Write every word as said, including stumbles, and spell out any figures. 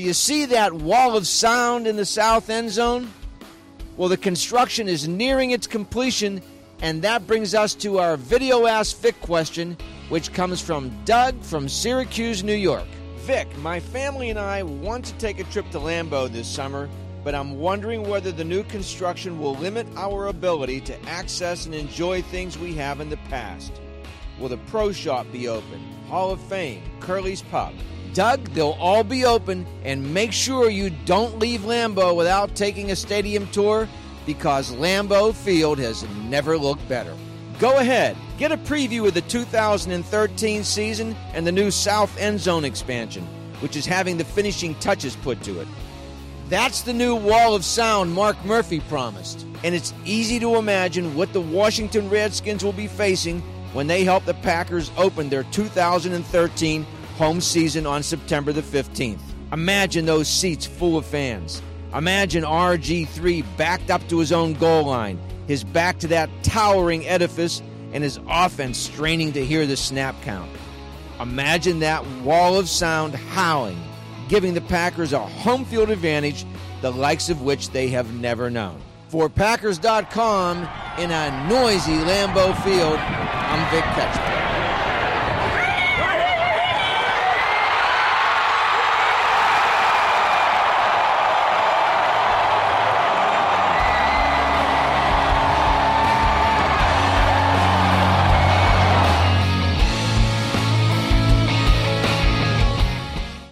you see that wall of sound in the south end zone? Well, the construction is nearing its completion, and that brings us to our Video Ask Vic question, which comes from Doug from Syracuse, New York. Vic, my family and I want to take a trip to Lambeau this summer, but I'm wondering whether the new construction will limit our ability to access and enjoy things we have in the past. Will the Pro Shop be open? Hall of Fame, Curly's Pub? Doug, they'll all be open, and make sure you don't leave Lambeau without taking a stadium tour, because Lambeau Field has never looked better. Go ahead, get a preview of the two thousand thirteen season and the new South End Zone expansion, which is having the finishing touches put to it. That's the new wall of sound Mark Murphy promised, and it's easy to imagine what the Washington Redskins will be facing when they help the Packers open their two thousand thirteen home season on September the fifteenth. Imagine those seats full of fans. Imagine R G three backed up to his own goal line, his back to that towering edifice, and his offense straining to hear the snap count. Imagine that wall of sound howling, giving the Packers a home field advantage, the likes of which they have never known. For Packers dot com, in a noisy Lambeau Field, I'm Vic Ketchler.